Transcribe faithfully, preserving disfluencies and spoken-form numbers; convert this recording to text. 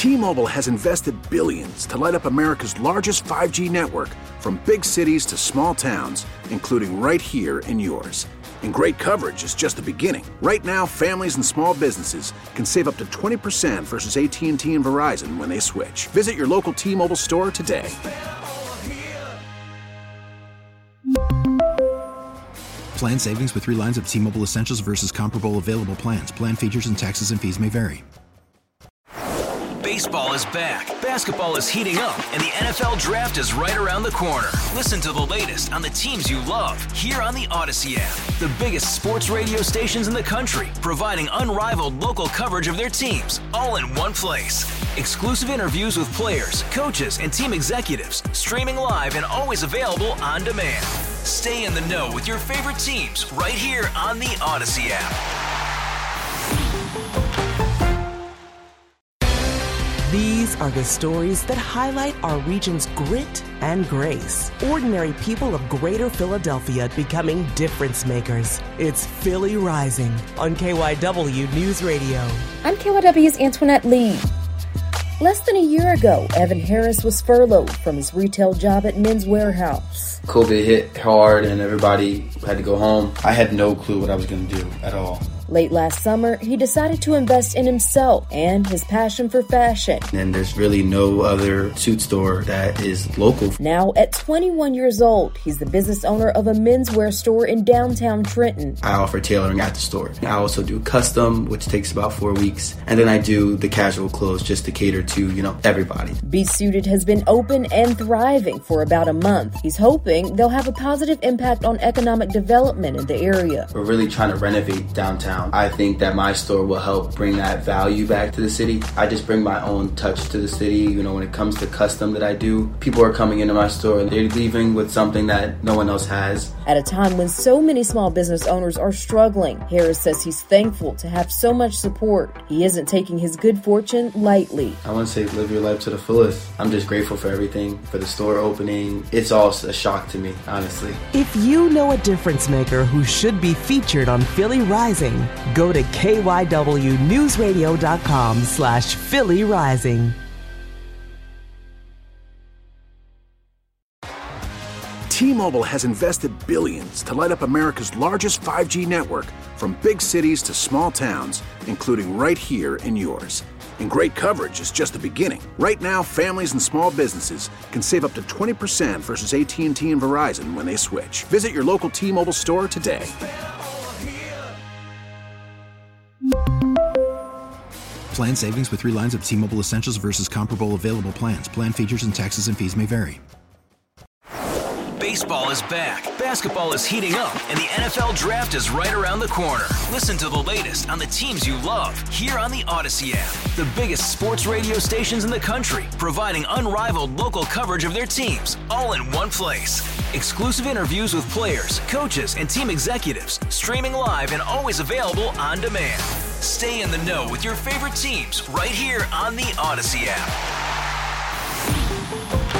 T-Mobile has invested billions to light up America's largest five G network, from big cities to small towns, including right here in yours. And great coverage is just the beginning. Right now, families and small businesses can save up to twenty percent versus A T and T and Verizon when they switch. Visit your local T-Mobile store today. Plan savings with three lines of T-Mobile Essentials versus comparable available plans. Plan features and taxes and fees may vary. Baseball is back, basketball is heating up, and the N F L Draft is right around the corner. Listen to the latest on the teams you love here on the Odyssey app. The biggest sports radio stations in the country, providing unrivaled local coverage of their teams, all in one place. Exclusive interviews with players, coaches, and team executives, streaming live and always available on demand. Stay in the know with your favorite teams right here on the Odyssey app. These are the stories that highlight our region's grit and grace. Ordinary people of Greater Philadelphia becoming difference makers. It's Philly Rising on K Y W News Radio. I'm K Y W's Antoinette Lee. Less than a year ago, Evan Harris was furloughed from his retail job at Men's Warehouse. COVID hit hard and everybody had to go home. I had no clue what I was going to do at all. Late last summer, he decided to invest in himself and his passion for fashion. And there's really no other suit store that is local. Now, at twenty-one years old, he's the business owner of a menswear store in downtown Trenton. I offer tailoring at the store. I also do custom, which takes about four weeks. And then I do the casual clothes just to cater to, you know, everybody. Be Suited has been open and thriving for about a month. He's hoping they'll have a positive impact on economic development in the area. We're really trying to renovate downtown. I think that my store will help bring that value back to the city. I just bring my own touch to the city. You know, when it comes to custom that I do, people are coming into my store and they're leaving with something that no one else has. At a time when so many small business owners are struggling, Harris says he's thankful to have so much support. He isn't taking his good fortune lightly. I want to say live your life to the fullest. I'm just grateful for everything, for the store opening. It's all a shock to me, honestly. If you know a difference maker who should be featured on Philly Rising, go to K Y W news radio dot com slash Philly Rising. T-Mobile has invested billions to light up America's largest five G network, from big cities to small towns, including right here in yours. And great coverage is just the beginning. Right now, families and small businesses can save up to twenty percent versus A T and T and Verizon when they switch. Visit your local T-Mobile store today. Plan savings with three lines of T-Mobile Essentials versus comparable available plans. Plan features and taxes and fees may vary. Baseball is back, basketball is heating up, and the N F L Draft is right around the corner. Listen to the latest on the teams you love here on the Odyssey app. The biggest sports radio stations in the country, providing unrivaled local coverage of their teams, all in one place. Exclusive interviews with players, coaches, and team executives, streaming live and always available on demand. Stay in the know with your favorite teams right here on the Odyssey app.